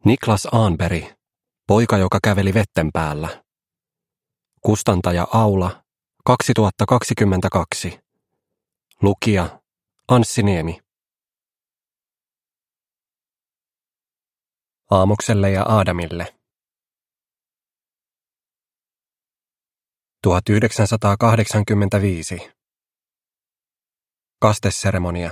Niklas Ahnberg, poika, joka käveli vetten päällä. Kustantaja Aula, 2022. Lukija Anssi Niemi. Aamokselle ja Aadamille. 1985. Kasteseremonia.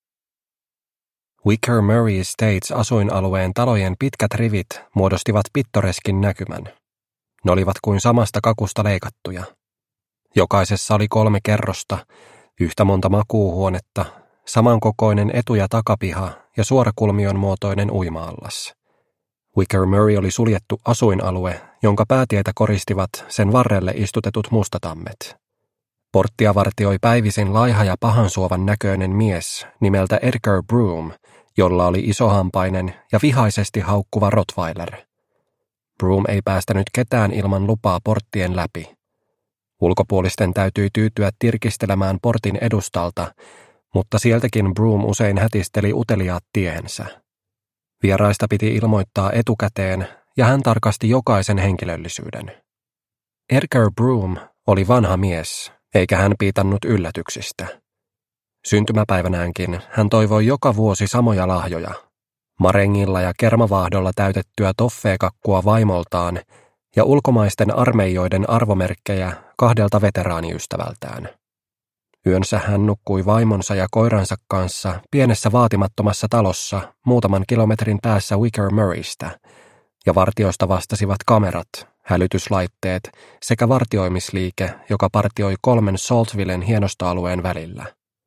Wicker-Murray Estates asuinalueen talojen pitkät rivit muodostivat pittoreskin näkymän. Ne olivat kuin samasta kakusta leikattuja. Jokaisessa oli 3 kerrosta, yhtä monta makuuhuonetta, samankokoinen etu- ja takapiha ja suorakulmion muotoinen uima-allas. Wicker-Murray oli suljettu asuinalue, jonka päätietä koristivat sen varrelle istutetut mustatammet. Porttia vartioi päivisin laiha ja pahansuovan näköinen mies nimeltä Edgar Broom, jolla oli isohampainen ja vihaisesti haukkuva Rottweiler. Broom ei päästänyt ketään ilman lupaa porttien läpi. Ulkopuolisten täytyi tyytyä tirkistelemään portin edustalta, mutta sieltäkin Broom usein hätisteli uteliaat tiehensä. Vieraista piti ilmoittaa etukäteen, ja hän tarkasti jokaisen henkilöllisyyden. Edgar Broom oli vanha mies, eikä hän piitannut yllätyksistä. Syntymäpäivänäänkin hän toivoi joka vuosi samoja lahjoja, marengilla ja kermavaahdolla täytettyä toffeekakkua vaimoltaan ja ulkomaisten armeijoiden arvomerkkejä 2 veteraaniystävältään. Yönsä hän nukkui vaimonsa ja koiransa kanssa pienessä vaatimattomassa talossa muutaman kilometrin päässä Wicker-Murraystä, ja vartioista vastasivat kamerat, hälytyslaitteet sekä vartioimisliike, joka partioi 3 Saltvillen hienostoalueen välillä.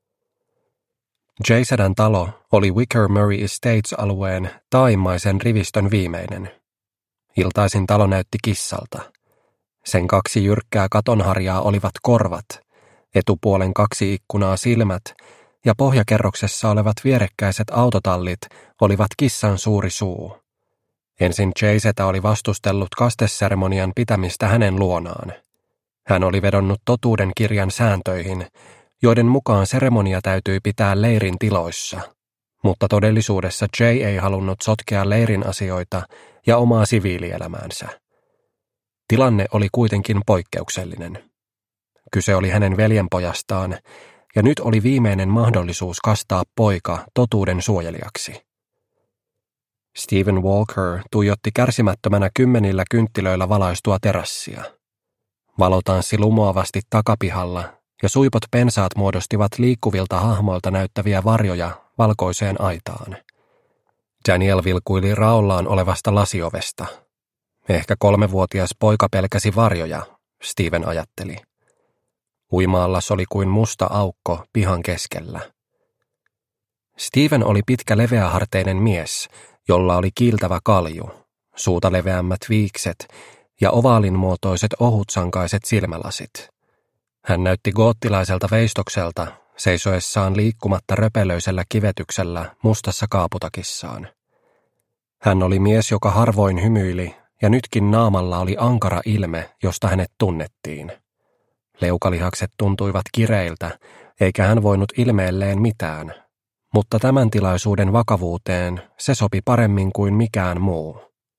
Jaysedän talo oli Wicker-Murray Estates-alueen taaimmaisen rivistön viimeinen. Iltaisin talo näytti kissalta. Sen 2 jyrkkää katonharjaa olivat korvat, etupuolen 2 ikkunaa silmät ja pohjakerroksessa olevat vierekkäiset autotallit olivat kissan suuri suu. Ensin Jaysetä oli vastustellut kasteseremonian pitämistä hänen luonaan. Hän oli vedonnut totuuden kirjan sääntöihin, joiden mukaan seremonia täytyi pitää leirin tiloissa, mutta todellisuudessa Jay ei halunnut sotkea leirin asioita ja omaa siviilielämäänsä. Tilanne oli kuitenkin poikkeuksellinen. Kyse oli hänen veljenpojastaan, ja nyt oli viimeinen mahdollisuus kastaa poika totuuden suojelijaksi. Stephen Walker tuijotti kärsimättömänä 10 kynttilöillä valaistua terassia. Valo tanssi lumoavasti takapihalla, ja suipot pensaat muodostivat liikkuvilta hahmoilta näyttäviä varjoja valkoiseen aitaan. Daniel vilkuili raollaan olevasta lasiovesta. Ehkä 3-vuotias poika pelkäsi varjoja, Steven ajatteli. Uima-allas oli kuin musta aukko pihan keskellä. Steven oli pitkä leveäharteinen mies, jolla oli kiiltävä kalju, suuta leveämmät viikset ja ovaalinmuotoiset ohutsankaiset silmälasit. Hän näytti goottilaiselta veistokselta, seisoessaan liikkumatta röpelöisellä kivetyksellä mustassa kaaputakissaan. Hän oli mies, joka harvoin hymyili, ja nytkin naamalla oli ankara ilme, josta hänet tunnettiin. Leukalihakset tuntuivat kireiltä, eikä hän voinut ilmeelleen mitään, mutta tämän tilaisuuden vakavuuteen se sopi paremmin kuin mikään muu.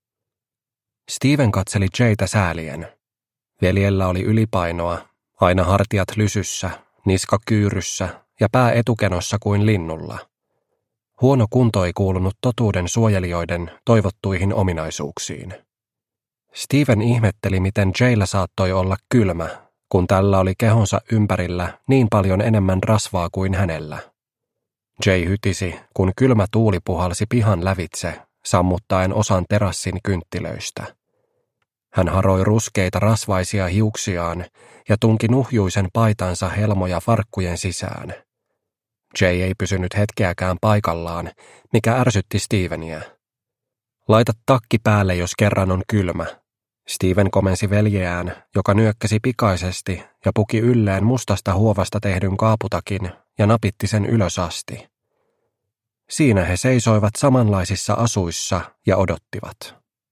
Steven katseli Jaytä säälien. Veljellä oli ylipainoa, aina hartiat lysyssä, niska kyyryssä ja pää etukenossa kuin linnulla. Huono kunto ei kuulunut totuuden suojelijoiden toivottuihin ominaisuuksiin. Steven ihmetteli, miten Jayllä saattoi olla kylmä, kun tällä oli kehonsa ympärillä niin paljon enemmän rasvaa kuin hänellä. Jay hytisi, kun kylmä tuuli puhalsi pihan lävitse, sammuttaen osan terassin kynttilöistä. Hän haroi ruskeita rasvaisia hiuksiaan ja tunki nuhjuisen paitansa helmoja farkkujen sisään. Jay ei pysynyt hetkeäkään paikallaan, mikä ärsytti Steveniä. Laita takki päälle, jos kerran on kylmä. Steven komensi veljeään, joka nyökkäsi pikaisesti ja puki ylleen mustasta huovasta tehdyn kaaputakin ja napitti sen ylös asti. Siinä he seisoivat samanlaisissa asuissa ja odottivat.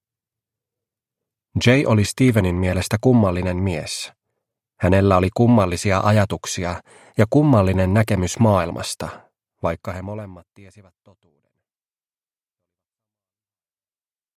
Jay oli Stevenin mielestä kummallinen mies. Hänellä oli kummallisia ajatuksia ja kummallinen näkemys maailmasta, vaikka he molemmat tiesivät totuuden.